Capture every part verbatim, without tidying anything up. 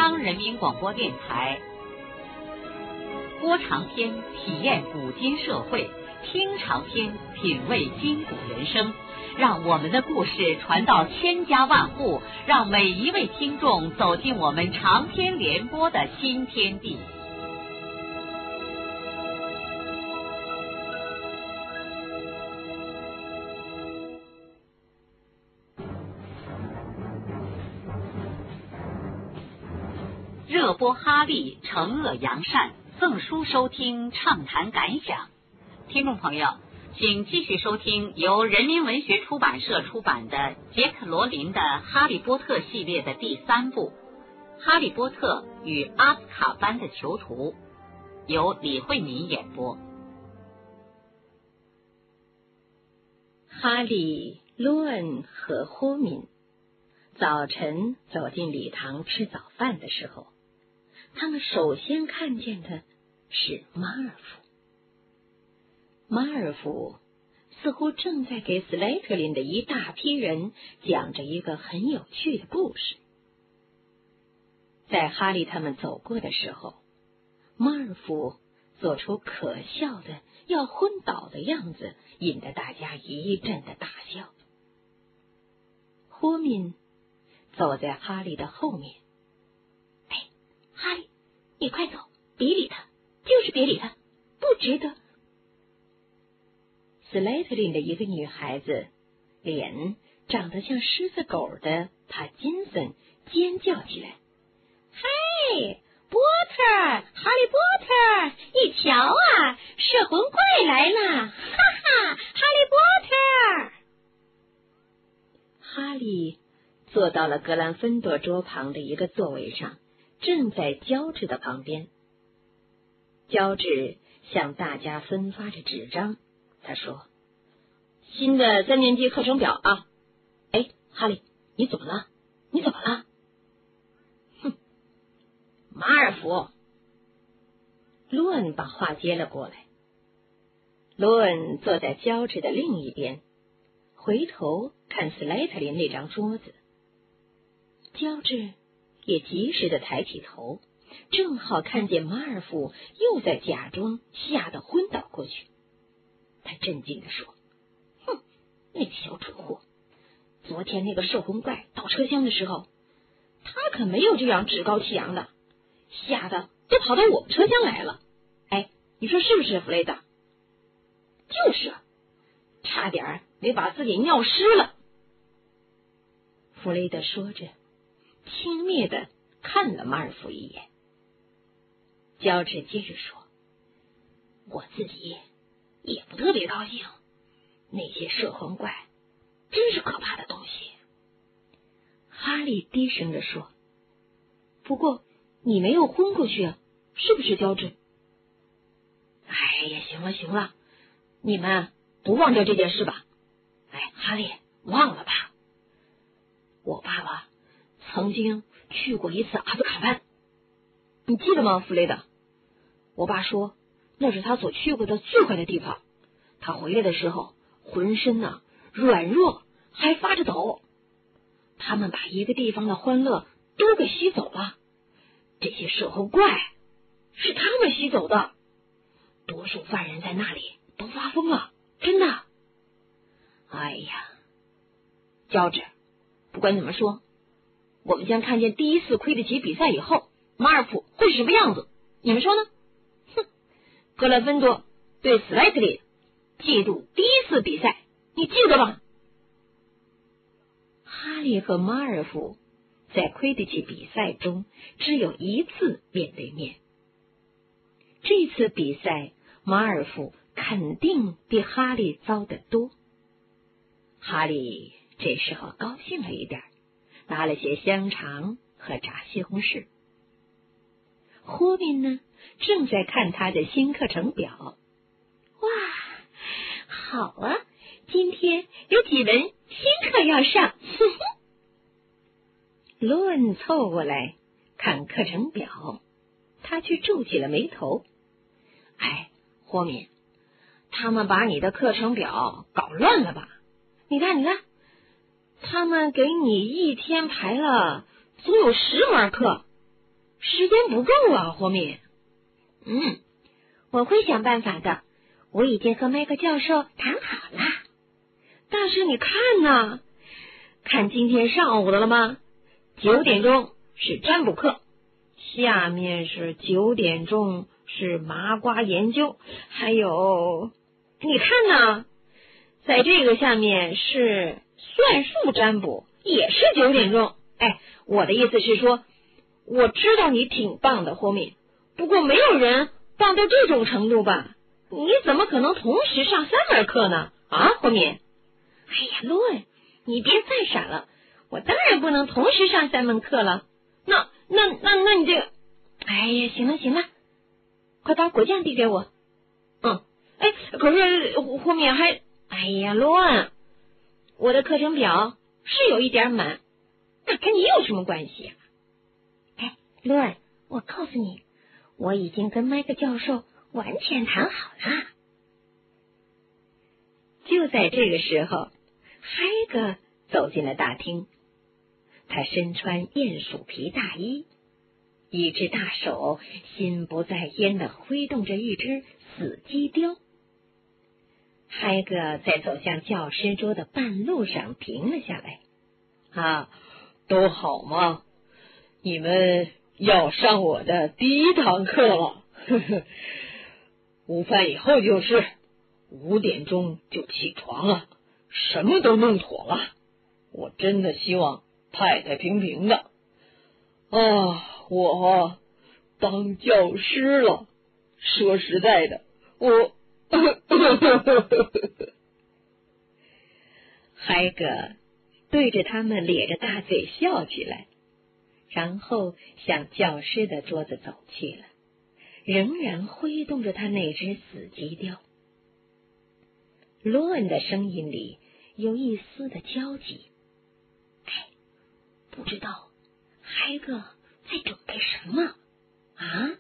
央人民广播电台。播长篇，体验古今社会；听长篇，品味今古人生。让我们的故事传到千家万户，让每一位听众走进我们长篇联播的新天地。热播哈利，惩恶扬善，赠书收听，畅谈感想。听众朋友，请继续收听由人民文学出版社出版的杰克罗琳的《哈利波特》系列的第三部《哈利波特与阿兹卡班的囚徒》，由李慧敏演播。 哈利、罗恩和霍敏早晨走进礼堂吃早饭的时候，他们首先看见的是马尔福。马尔福似乎正在给斯莱特林的一大批人讲着一个很有趣的故事。在哈利他们走过的时候，马尔福做出可笑的要昏倒的样子，引得大家一阵的大笑。霍敏走在哈利的后面。哎，哈利，你快走，别理他，就是别理他，不值得。斯莱特林的一个女孩子，脸长得像狮子狗的帕金森尖叫起来：“嘿，波特，哈利波特，你瞧啊，摄魂怪来了！哈哈，哈利波特！”哈利坐到了格兰芬多桌旁的一个座位上，正在胶质的旁边。胶质向大家分发着纸张，他说：“新的三年级课程表啊！哎，哈利，你怎么了？你怎么了？”哼，马尔福。罗恩把话接了过来。罗恩坐在胶质的另一边，回头看斯莱特林那张桌子。胶质也及时的抬起头，正好看见马尔福又在假装吓得昏倒过去。他震惊地说：“哼，那个小蠢货！昨天那个摄魂怪到车厢的时候，他可没有这样趾高气扬的，吓得都跑到我们车厢来了。哎，你说是不是，弗雷德？”“就是，差点没把自己尿湿了。”弗雷德说着，轻蔑的看了马尔福一眼。胶质接着说：“我自己也不特别高兴，那些摄魂怪真是可怕的东西。”哈利低声地说：“不过你没有昏过去啊，是不是，胶质？”“哎呀，行了行了，你们不忘掉这件事吧？哎，哈利，忘了吧。我爸爸曾经去过一次阿兹卡班，你记得吗，弗雷德？我爸说那是他所去过的最坏的地方。他回来的时候浑身呢、啊、软弱，还发着抖。他们把一个地方的欢乐都给吸走了，这些摄魂怪是他们吸走的。多数犯人在那里都发疯了，真的。哎呀，胶质，不管怎么说，我们将看见第一次魁地奇比赛以后，马尔福会是什么样子？你们说呢？哼，格兰芬多对斯莱特林，记住第一次比赛，你记得吗？”哈利和马尔福在魁地奇比赛中只有一次面对面。这次比赛，马尔福肯定比哈利糟得多。哈利这时候高兴了一点，拿了些香肠和炸西红柿。霍敏呢，正在看他的新课程表。哇，好啊，今天有几门新课要上。呵呵。罗恩凑过来看课程表，他却皱起了眉头。哎，霍敏，他们把你的课程表搞乱了吧？你看，你看，他们给你一天排了足有十门课， 时间不够啊，霍敏。嗯，我会想办法的。我已经和麦克教授谈好了。大师，你看呐，看今天上午的了吗？九点钟是占卜课，下面是九点钟是麻瓜研究，还有你看呐，在这个下面是算术占卜，也是九点钟。哎，我的意思是说，我知道你挺棒的，霍敏，不过没有人棒到这种程度吧？你怎么可能同时上三门课呢？啊，霍敏！哎呀，罗恩，你别再傻了，我当然不能同时上三门课了。那那那那你这个，哎呀，行了行了，快把果酱递给我。嗯，哎，可是后面还，哎呀，罗恩，我的课程表是有一点满，那跟你有什么关系啊？哎，罗恩，我告诉你，我已经跟麦克教授完全谈好了。就在这个时候，海格走进了大厅，他身穿鼹鼠皮大衣，一只大手心不在焉地挥动着一只死鸡雕。海格在走向教师桌的半路上停了下来。 啊，都好吗？你们要上我的第一堂课了，呵呵，午饭以后就是，五点钟就起床了，什么都弄妥了。我真的希望太太平平的。啊，我当教师了，说实在的，我海格对着他们咧着大嘴笑起来，然后向教师的桌子走去了，仍然挥动着他那只死鸡雕。罗恩的声音里有一丝的焦急。哎，不知道海格在准备什么啊？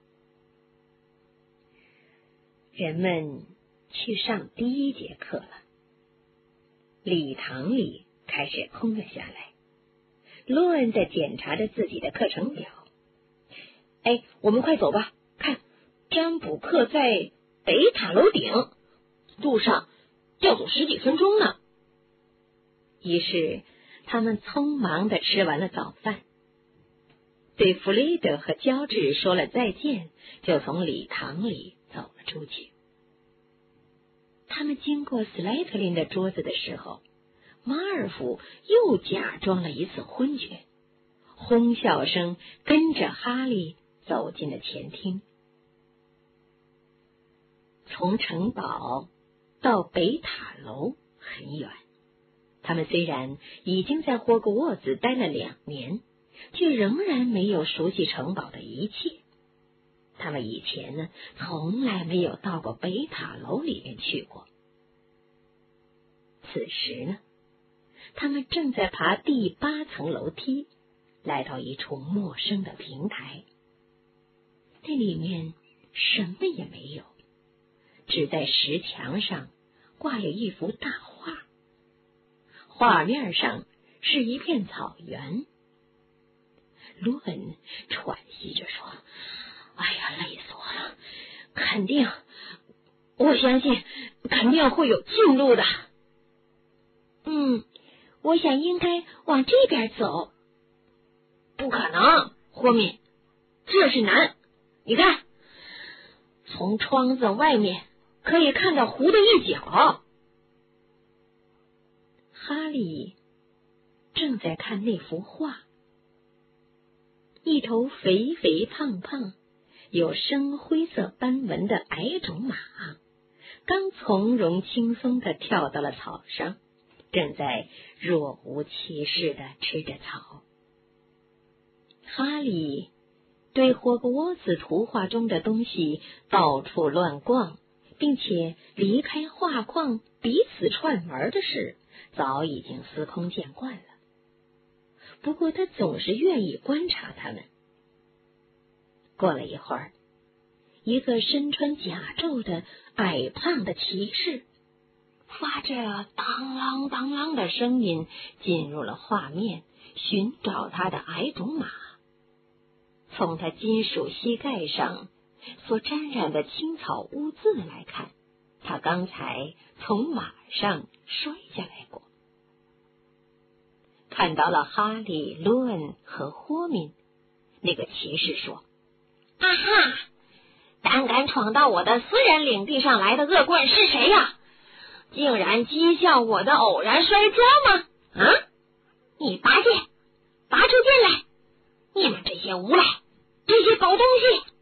人们去上第一节课了，礼堂里开始空了下来。罗恩在检查着自己的课程表。哎，我们快走吧，看，占卜课在北塔楼顶，路上要走十几分钟呢。于是他们匆忙地吃完了早饭，对弗雷德和乔治说了再见，就从礼堂里走了出去。他们经过斯莱特林的桌子的时候，马尔福又假装了一次昏厥，哄笑声跟着哈利走进了前厅。从城堡到北塔楼很远，他们虽然已经在霍格沃兹待了两年，却仍然没有熟悉城堡的一切。他们以前呢，从来没有到过北塔楼里面去过。此时呢，他们正在爬第八层楼梯，来到一处陌生的平台。那里面什么也没有，只在石墙上挂有一幅大画，画面上是一片草原。罗恩喘息着说：哎呀，累死我了，肯定，我相信肯定会有近路的。嗯，我想应该往这边走。不可能，霍敏，这是南，你看，从窗子外面可以看到湖的一角。哈利正在看那幅画，一头肥肥胖胖有深灰色斑纹的矮种马，刚从容轻松地跳到了草上，正在若无其事地吃着草。哈利对霍格沃茨图画中的东西到处乱逛，并且离开画框彼此串门的事早已经司空见惯了。不过他总是愿意观察他们。过了一会儿，一个身穿甲胄的矮胖的骑士发着当啷当啷的声音进入了画面，寻找他的矮种马。 从他金属膝盖上所沾染的青草污渍来看，他刚才从马上摔下来过。看到了哈利、罗恩和霍敏，那个骑士说：“ 啊哈，胆敢闯到我的私人领地上来的恶棍是谁呀？竟然讥笑我的偶然摔跤吗？啊！你拔剑，拔出剑来！你们这些无赖，这些狗东西！”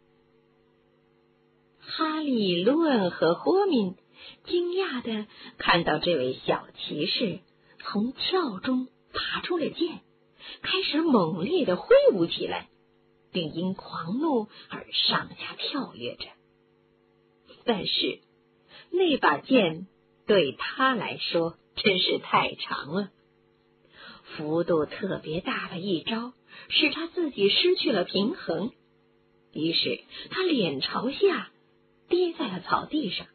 哈利、罗恩和霍敏惊讶地看到这位小骑士从鞘中拔出了剑，开始猛烈地挥舞起来，并因狂怒而上下跳跃着。但是那把剑对他来说真是太长了，幅度特别大的一招使他自己失去了平衡，于是他脸朝下跌在了草地上。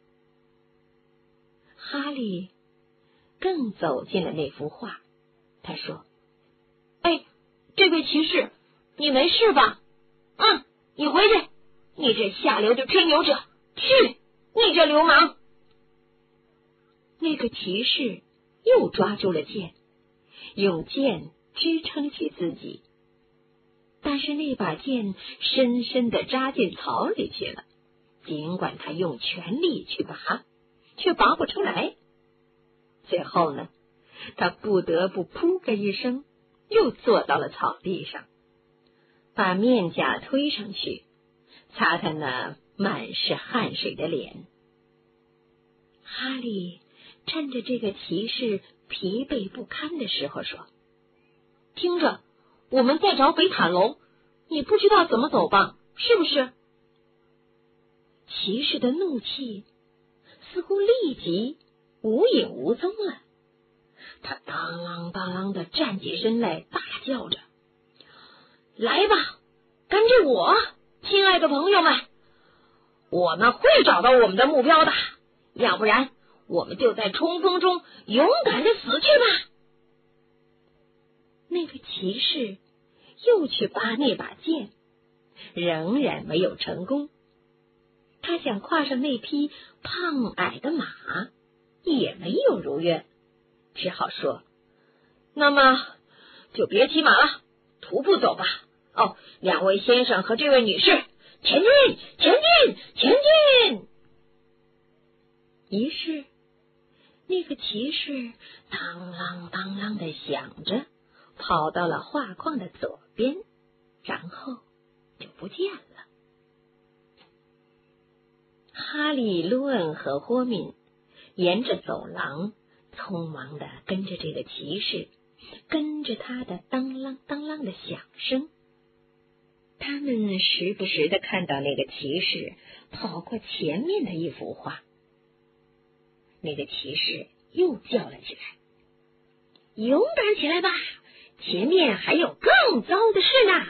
哈利更走进了那幅画，他说：“ 哎，这位骑士，你没事吧？嗯，你回去，你这下流的吹牛者，去，你这流氓！” 那个骑士又抓住了剑，用剑支撑起自己，但是那把剑深深地扎进草里去了，尽管他用全力去拔，却拔不出来。最后呢，他不得不扑个一声，又坐到了草地上，把面颊推上去，擦擦那满是汗水的脸。哈利趁着这个骑士疲惫不堪的时候说：“ 听着，我们在找北塔楼，你不知道怎么走吧？是不是？” 骑士的怒气似乎立即无影无踪了，他当啷当啷的站起身来，大叫着：“ 来吧，跟着我，亲爱的朋友们，我们会找到我们的目标的，要不然我们就在冲锋中勇敢的死去吧！” 那个骑士又去拔那把剑，仍然没有成功。他想跨上那匹胖矮的马，也没有如愿，只好说：“ 那么就别骑马了，徒步走吧。哦，两位先生和这位女士，前进，前进，前进！” 于是那个骑士当啷当啷的响着，跑到了画框的左边，然后就不见了。哈利、罗恩和霍敏沿着走廊匆忙的跟着这个骑士，跟着他的当啷当啷的响声。他们时不时的看到那个骑士跑过前面的一幅画。那个骑士又叫了起来：“勇敢起来吧，前面还有更糟的事呢！”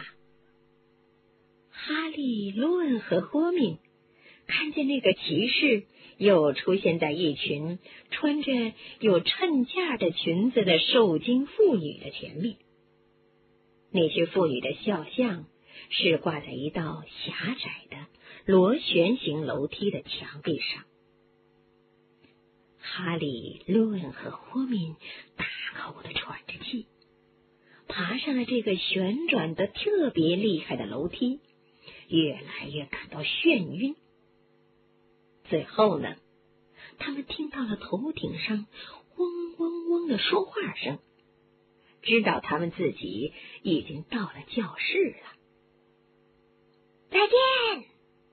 哈利、罗恩和霍敏看见那个骑士又出现在一群穿着有衬架的裙子的受惊妇女的前面。那些妇女的肖像是挂在一道狭窄的螺旋形楼梯的墙壁上。哈利、罗恩和霍敏大口的喘着气，爬上了这个旋转的特别厉害的楼梯，越来越感到眩晕。最后呢，他们听到了头顶上嗡嗡嗡的说话声，知道他们自己已经到了教室了。 再见！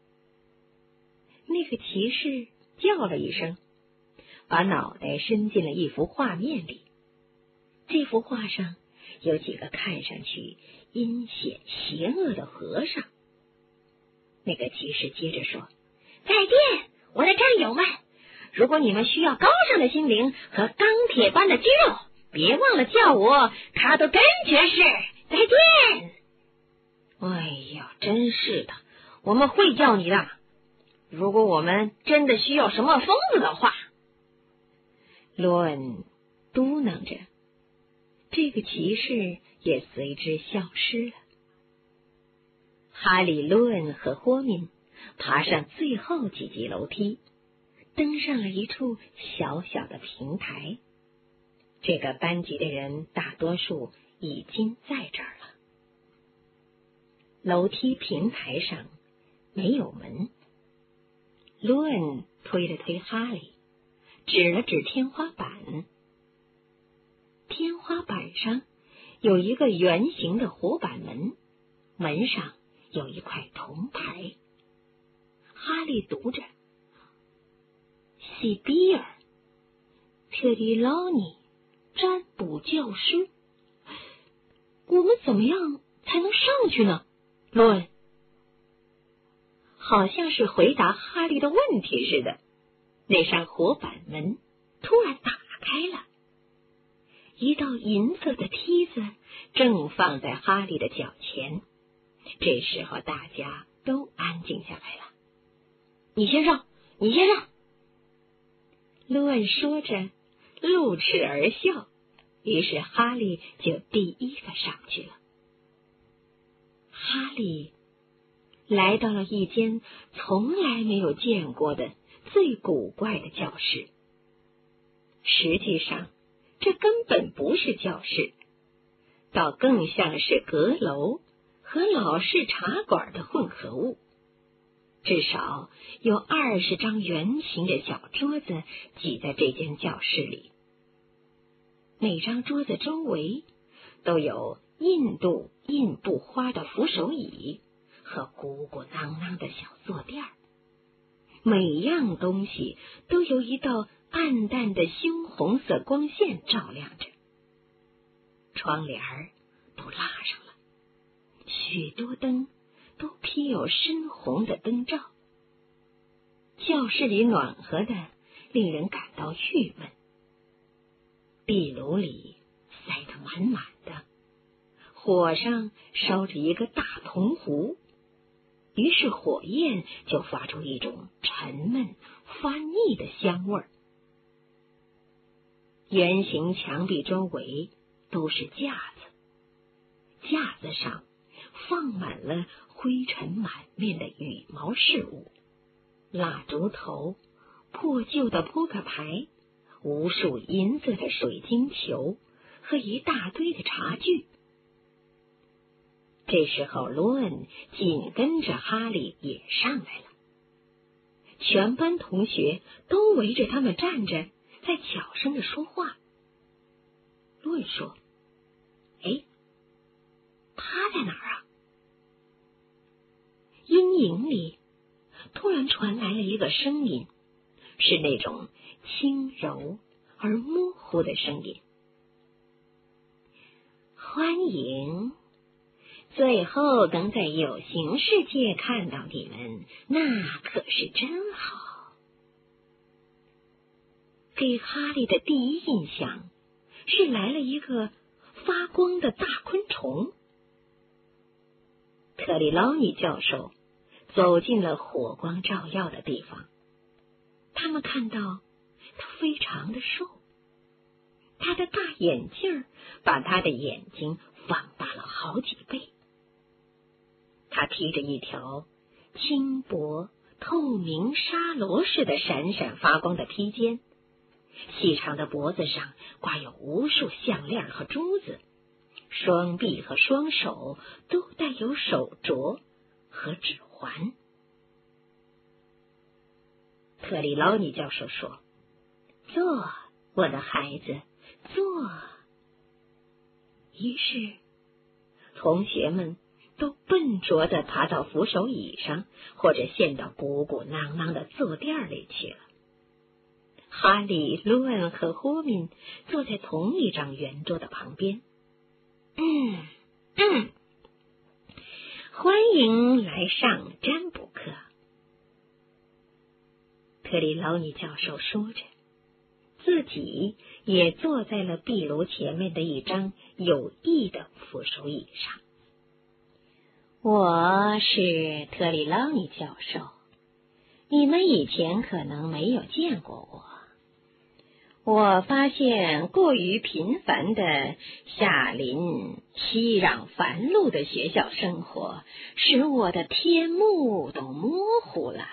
那个骑士叫了一声，把脑袋伸进了一幅画面里。这幅画上有几个看上去阴险邪恶的和尚。那个骑士接着说：“ 再见，我的战友们！如果你们需要高尚的心灵和钢铁般的肌肉，别忘了叫我卡多根爵士。再见！” 哎呀，真是的，我们会叫你的。 如果我们真的需要什么疯子的话， 罗恩嘟囔着，这个骑士也随之消失了。 哈利、罗恩和霍敏爬上最后几级楼梯，登上了一处小小的平台。这个班级的人大多数已经在这儿了。楼梯平台上没有门。罗恩推了推哈利，指了指天花板。天花板上有一个圆形的活板门，门上有一块铜牌。哈利读着：西比尔，特里劳尼，占卜教师。我们怎么样才能上去呢？罗恩好像是回答哈利的问题似的，那扇活板门突然打开了，一道银色的梯子正放在哈利的脚前。这时候大家都安静下来了。你先上，你先上。罗恩说着露齿而笑，于是哈利就第一个上去了。哈利来到了一间从来没有见过的最古怪的教室。实际上，这根本不是教室，倒更像是阁楼和老式茶馆的混合物。至少有二十张圆形的小桌子挤在这间教室里，每张桌子周围都有印度印布花的扶手椅和鼓鼓囊囊的小坐垫，每样东西都有一道暗淡的猩红色光线照亮着。窗帘都拉上了，许多灯都披有深红的灯罩。教室里暖和的令人感到郁闷，壁炉里塞得满满的，火上烧着一个大铜壶，于是火焰就发出一种沉闷发腻的香味儿。圆形墙壁周围都是架子，架子上放满了灰尘满面的羽毛饰物，蜡烛头、破旧的扑克牌、无数银色的水晶球和一大堆的茶具。这时候罗恩紧跟着哈利也上来了，全班同学都围着他们站着，在小声的说话。罗恩说：哎，他在哪儿啊？阴影里突然传来了一个声音，是那种轻柔而模糊的声音：欢迎，最后能在有形世界看到你们，那可是真好。给哈利的第一印象是来了一个发光的大昆虫。特里劳尼教授走进了火光照耀的地方，他们看到他非常的瘦，他的大眼镜把他的眼睛放大了好几倍。他披着一条轻薄透明纱罗似的闪闪发光的披肩，细长的脖子上挂有无数项链和珠子，双臂和双手都带有手镯和指环。特里劳尼教授说：坐，我的孩子，坐。于是同学们都笨拙地爬到扶手椅上，或者陷到鼓鼓囊囊的坐垫里去了。哈利、罗恩和霍敏坐在同一张圆桌的旁边。嗯嗯，欢迎来上占卜课。特里劳尼教授说着，自己也坐在了壁炉前面的一张有翼的扶手椅上。我是特里劳尼教授，你们以前可能没有见过我。 我发现过于频繁的下临熙攘繁碌的学校生活，使我的天目都模糊了。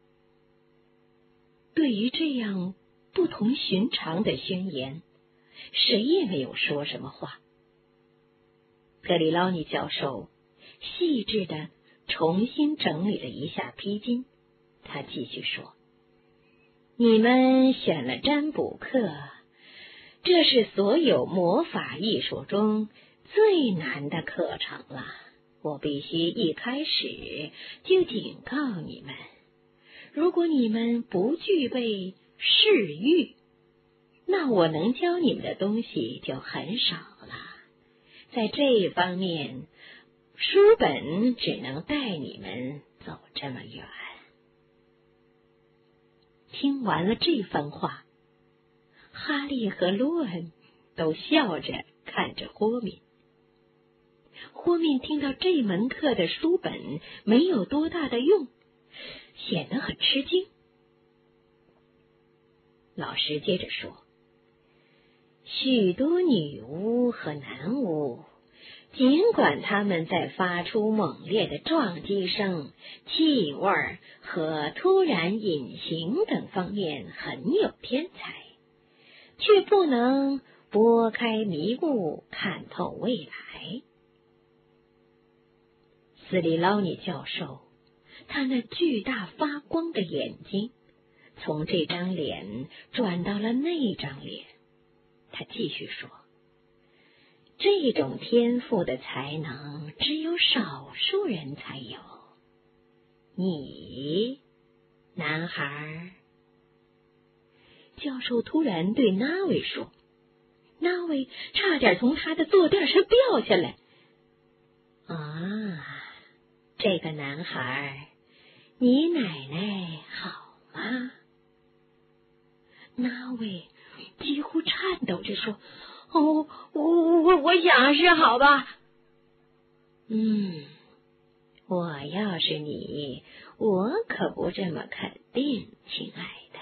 对于这样不同寻常的宣言，谁也没有说什么话。格里劳尼教授细致地重新整理了一下披巾，他继续说：你们选了占卜课，这是所有魔法艺术中最难的课程了。我必须一开始就警告你们，如果你们不具备视域，那我能教你们的东西就很少了。在这方面，书本只能带你们走这么远。听完了这番话，哈利和罗恩都笑着看着霍敏。霍敏听到这门课的书本没有多大的用，显得很吃惊。老师接着说，许多女巫和男巫，尽管他们在发出猛烈的撞击声、气味和突然隐形等方面很有天才，却不能拨开迷雾看透未来。斯里劳尼教授，他那巨大发光的眼睛从这张脸转到了那张脸，他继续说，这种天赋的才能只有少数人才有。你，男孩。教授突然对那位说，那位差点从他的坐垫上掉下来。啊，这个男孩，你奶奶好吗？那位几乎颤抖着说，哦，我我我想是好吧。嗯，我要是你，我可不这么肯定，亲爱的。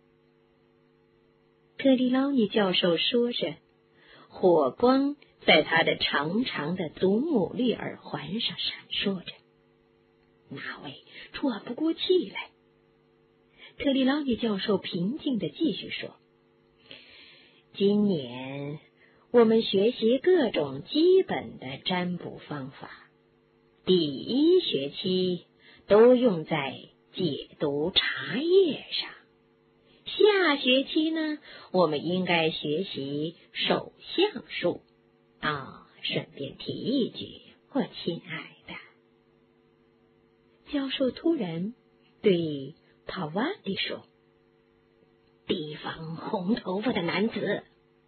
格里劳尼教授说着，火光在他的长长的祖母绿耳环上闪烁着。那位喘不过气来。特里劳尼教授平静地继续说，今年我们学习各种基本的占卜方法，第一学期都用在解读茶叶上，下学期呢，我们应该学习手相术。啊，顺便提一句，我亲爱的。教授突然对帕瓦蒂说，提防红头发的男子。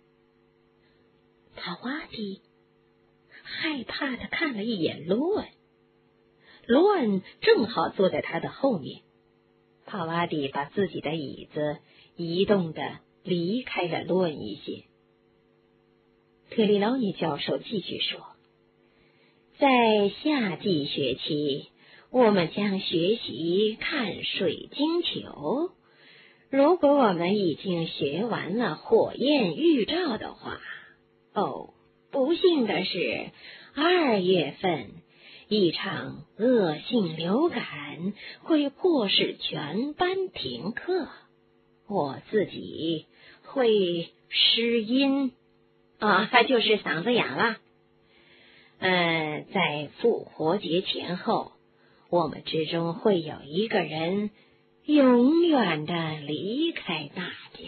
帕瓦蒂害怕地看了一眼罗恩，罗恩正好坐在他的后面。帕瓦蒂把自己的椅子移动的离开了罗恩一些。特里劳尼教授继续说，在夏季学期，我们将学习看水晶球。如果我们已经学完了火焰预兆的话，哦，不幸的是，二月份一场恶性流感会迫使全班停课，我自己会失音啊，就是嗓子哑了。呃，在复活节前后，我们之中会有一个人永远的离开大家。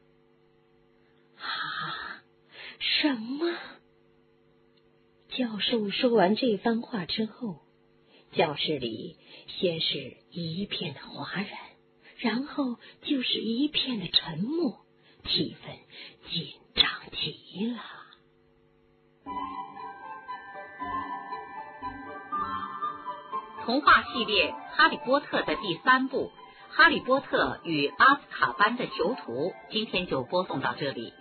啊，什么？教授说完这番话之后，教室里先是一片的哗然，然后就是一片的沉默，气氛紧张极了。 童话系列《哈利波特》的第三部《哈利波特与阿斯卡班的囚徒》，今天就播送到这里。